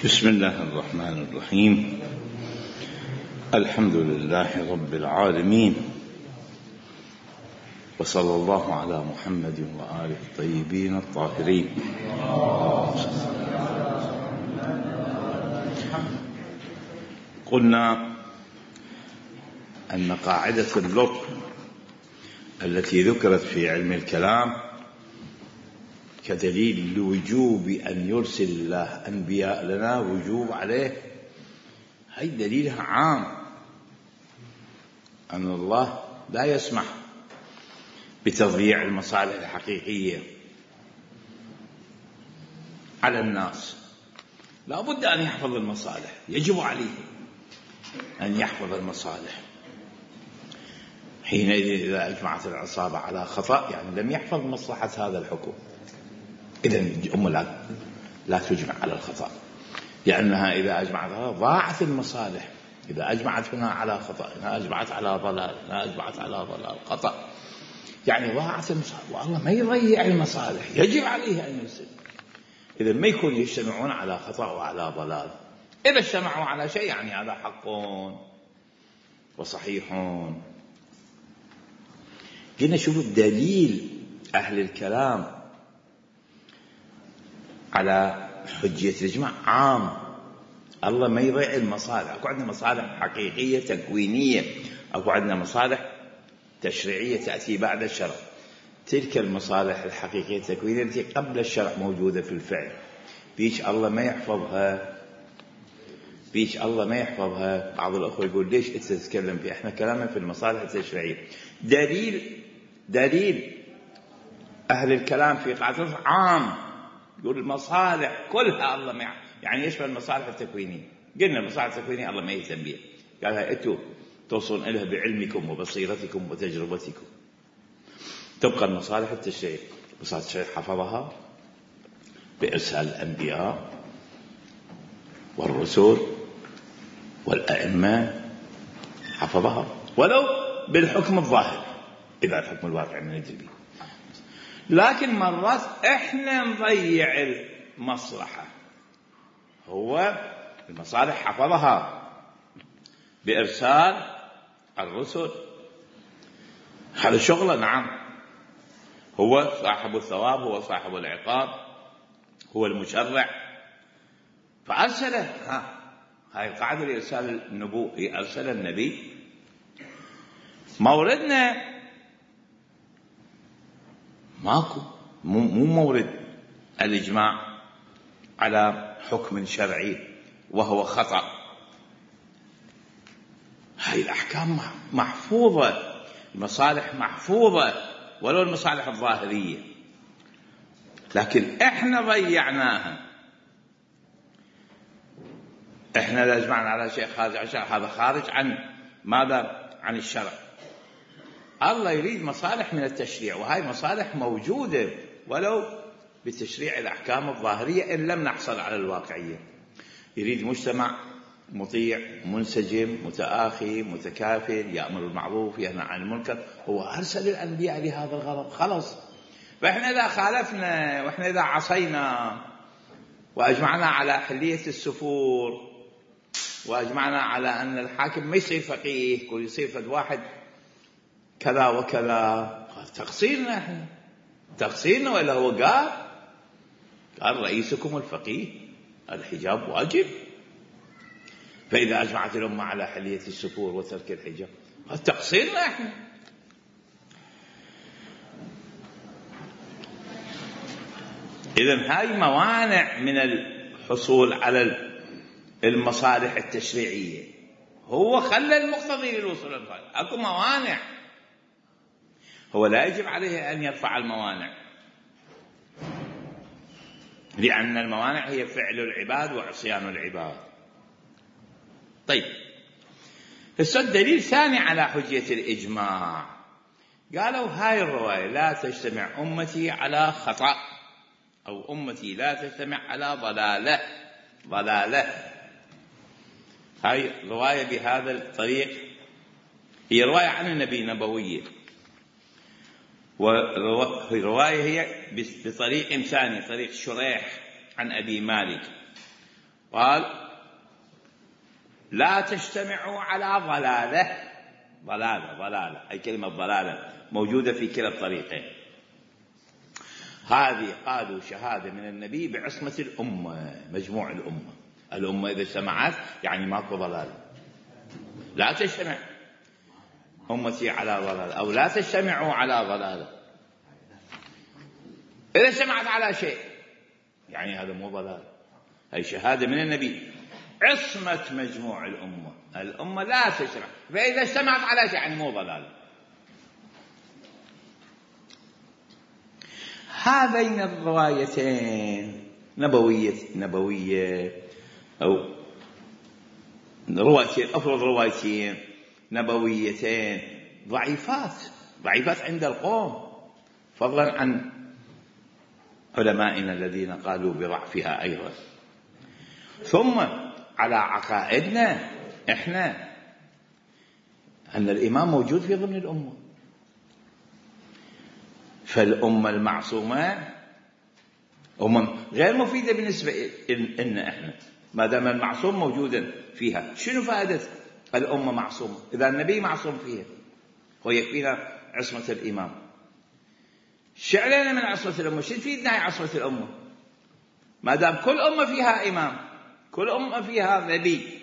بسم الله الرحمن الرحيم. الحمد لله رب العالمين، وصلى الله على محمد وآله الطيبين الطاهرين. قلنا أن قاعدة اللطف التي ذكرت في علم الكلام كدليل لوجوب أن يرسل الله أنبياء لنا وجوب عليه، هي دليلها عام، أن الله لا يسمح بتضييع المصالح الحقيقية على الناس، لا بد أن يحفظ المصالح، يجب عليه أن يحفظ المصالح. حينئذ إذا أجمعت العصابة على خطأ يعني لم يحفظ مصلحة هذا الحكم، إذن لا تجمع على الخطأ، لأنها إذا أجمعت ضاعت المصالح. إذا أجمعت هنا على خطأ، هنا أجمعت على ضلال، هنا أجمعت على ضلال خطأ، يعني ضاعت المصالح، والله ما يضيع المصالح، يجب عليه أن يرسل. إذا ما يكون يجتمعون على خطأ وعلى ضلال. إذا اجتمعوا على شيء يعني هذا حق وصحيح. قلنا شوفوا الدليل أهل الكلام على حجية الإجماع عام، الله ما يضيع المصالح. أكو عندنا مصالح حقيقية تكوينية، أكو عندنا مصالح تشريعية تأتي بعد الشرع. تلك المصالح الحقيقية التكوينية التي قبل الشرع موجودة في الفعل، بيش الله ما يحفظها، بيش الله ما يحفظها. بعض الأخوة يقول ليش أنت تتكلم في، إحنا كلامنا في المصالح التشريعية. دليل أهل الكلام في قاعدة عام، يقول المصالح كلها الله ما يعني يشمل المصالح التكوينية. قلنا المصالح التكوينية الله ما يهتم بها، قالها أنتم توصلون إليها بعلمكم وبصيرتكم وتجربتكم. تبقى المصالح التشريعية، مصالح التشريع حفظها بإرسال الأنبياء والرسل والأئمة، حفظها ولو بالحكم الظاهر إذا الحكم الواقع من الجديد. لكن مرات إحنا نضيع المصلحة، هو المصالح حفظها بإرسال الرسل، هذا شغله. نعم، هو صاحب الثواب، هو صاحب العقاب، هو المشرع، فأرسله. هاي القاعدة لإرسال النبوء، أرسل النبي. موردنا ماكو، مو مورد الإجماع على حكم شرعي وهو خطأ. هاي الأحكام محفوظة، المصالح محفوظة ولو المصالح الظاهرية، لكن إحنا ضيعناها. إحنا لا أجمعنا على شيء خارج عن الشرع، هذا خارج عن ماذا؟ عن الشرع. الله يريد مصالح من التشريع، وهاي مصالح موجودة ولو بتشريع الأحكام الظاهرية إن لم نحصل على الواقعية. يريد مجتمع مطيع منسجم متآخي متكافل، يأمر بالمعروف ينهى عن المنكر، هو أرسل الأنبياء لهذا الغرض. خلاص، فإحنا إذا خالفنا وإحنا إذا عصينا وأجمعنا على حلية السفور، وأجمعنا على أن الحاكم ما يصير فقيه، كل يصير فد واحد كذا وكذا، تقصيرنا احنا، تقصيرنا. ولا هو قال رئيسكم الفقيه، الحجاب واجب. فإذا أجمعت الأمة على حلية السفور وترك الحجاب، تقصيرنا احنا. إذن هاي موانع من الحصول على المصالح التشريعية، هو خلى المقتضي للوصول للغاية. أكو موانع، هو لا يجب عليه أن يرفع الموانع، لأن الموانع هي فعل العباد وعصيان العباد. طيب، الدليل ثاني على حجية الإجماع، قالوا هاي الرواية لا تجتمع أمتي على خطأ، أو أمتي لا تجتمع على ضلالة. هاي رواية بهذا الطريق، هي رواية عن النبي نبوية، والرواية هي بطريق ثاني، طريق شريح عن أبي مالك، قال لا تجتمعوا على ضلالة، أي كلمة ضلالة موجودة في كلا الطريقين. هذه قالوا شهادة من النبي بعصمة الأمة، مجموع الأمة إذا اجتمعت يعني ماكو ضلال. لا تجتمع أمتي على ضلال، أو لا تجتمعوا على ضلالة. إذا اجتمعت على شيء يعني هذا مو ضلال، هي شهادة من النبي، عصمة مجموع الأمة لا تجتمع، فإذا اجتمعت على شيء يعني مو ضلال. هذين الروايتين نبوية أو روايتين، أفرض روايتين نبويتين ضعيفات عند القوم، فضلا عن علمائنا الذين قالوا بضعفها أيضا. ثم على عقائدنا إحنا أن الإمام موجود في ضمن الأمة، فالأمة المعصومة غير مفيدة بالنسبة لنا إحنا ما دام المعصوم موجودا فيها. شنو فائدة الأمة معصومة إذا النبي معصوم فيها؟ ويكفينا عصمة الإمام. شعلنا من عصمة الأمة، شو تفيدنا عصمة الأمة ما دام كل أمة فيها إمام، كل أمة فيها نبي؟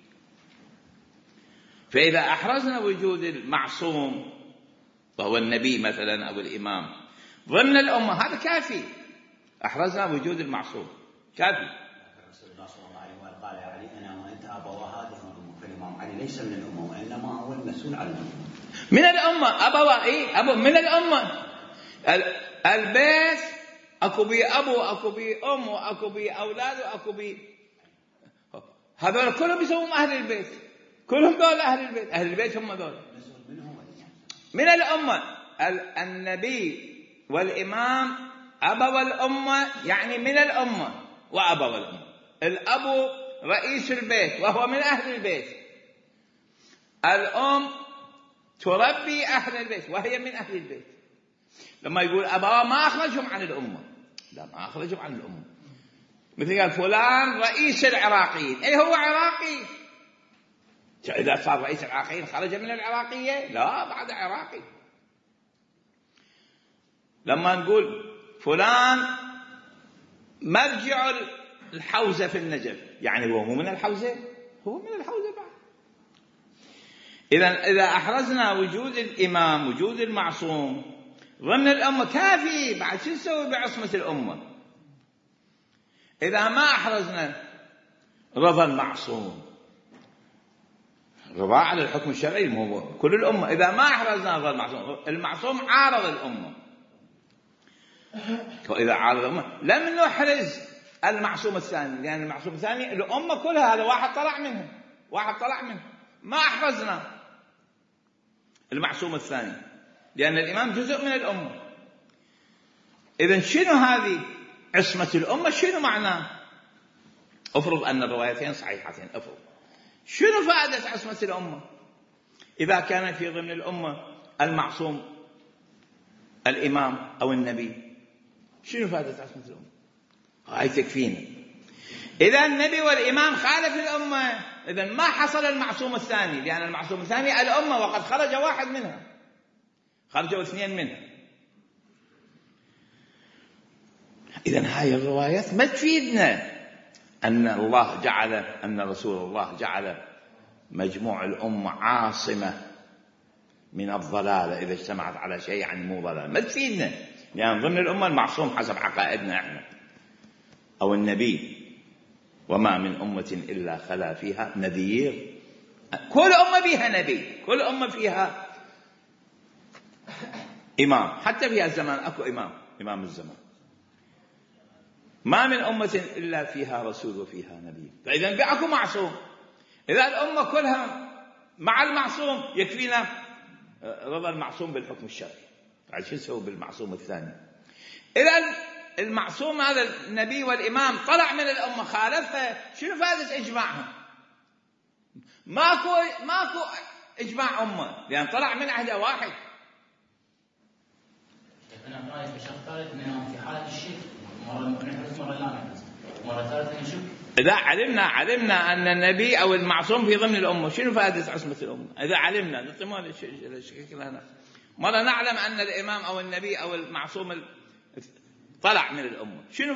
فإذا أحرزنا وجود المعصوم وهو النبي مثلا أو الإمام ضمن الأمة هذا كافي، أحرزنا وجود المعصوم كافي. رسول الله صلى الله عليه وسلم قال يا علي أنا وأنت أبوا هذه الأمة، فالإمام علي ليس من الأمة وإنما هو المسؤول عن الأمة. من الأمة أبوا من الأمة. البيت أكو بي أبو، أكو بي أم، وأكو بي أولاد، وأكو بي هذول كلهم يسمون أهل البيت، كلهم دول أهل البيت. أهل البيت هم دول من الأمة. النبي والإمام أبوا الأمة يعني من الأمة وأبوا الأمة. الأب رئيس البيت وهو من أهل البيت، الأم تربي أهل البيت وهي من أهل البيت. لما يقول أبوا ما أخرجهم عن الأمة، لا ما أخرجهم عن الأمة. مثل قال فلان رئيس العراقيين، أي هو عراقي، إذا صار رئيس العراقيين خرج من العراقية؟ لا، بعد عراقي. لما نقول فلان مرجع الحوزة في النجف، يعني هو من الحوزة، هو من الحوزة بعد. إذا أحرزنا وجود الإمام، وجود المعصوم ضمن الأمة كافي، بعد شو نسوي بعصمة الأمة؟ إذا ما أحرزنا رضا المعصوم، رضا على الحكم الشرعي مو كل الأمة، إذا ما أحرزنا رضا المعصوم عارض الأمة. وإذا عارض الأمة لم نحرز المعصوم الثاني، لأن المعصوم الثاني الأمة كلها هذا واحد طلع منه، ما أحرزنا المعصوم الثاني لأن الإمام جزء من الأمة. إذن شنو هذه عصمة الأمة؟ شنو معناه؟ أفرض أن الروايتين صحيحتين، أفرض شنو فائدة عصمة الأمة إذا كان في ضمن الأمة المعصوم الإمام أو النبي؟ شنو فائدة عصمة الأمة؟ هاي تكفينا. إذا النبي والإمام خالف الأمة، إذن ما حصل المعصوم الثاني، لأن المعصوم الثاني الأمة وقد خرج واحد منها، خرجوا اثنين منها. إذن هاي الروايات ما تفيدنا أن رسول الله جعل مجموع الأمة عاصمة من الضلالة إذا اجتمعت على شيء يعني مو ضلال، ما تفيدنا، يعني ضمن الأمة المعصوم حسب عقائدنا احنا أو النبي، وما من أمة إلا خلا فيها نذير. كل أمة فيها نبي، كل أمة فيها إمام، حتى في الزمان أكو إمام الزمان. ما من أمة إلا فيها رسول وفيها نبي، فإذا بأكو معصوم. إذا الأمة كلها مع المعصوم يكفينا رضا المعصوم بالحكم الشرعي، بعد شو نسوي بالمعصوم الثاني؟ إذا المعصوم هذا النبي والإمام طلع من الأمة خالفها، شنو فائدة إجماعهم؟ ماكو إجماع أمة لأن طلع من عهد واحد. أنا رأيي في شخص ثالث أنه في حالة الشك مرة نحرز مرة لا نحرز، مرة ثالثة نشك إذا علمنا أن النبي أو المعصوم في ضمن الأمة، شنو فائدة عصمة الأمة؟ إذا علمنا نطمئن لنا مرة نعلم أن الإمام أو النبي أو المعصوم طلع من الأمة، شنو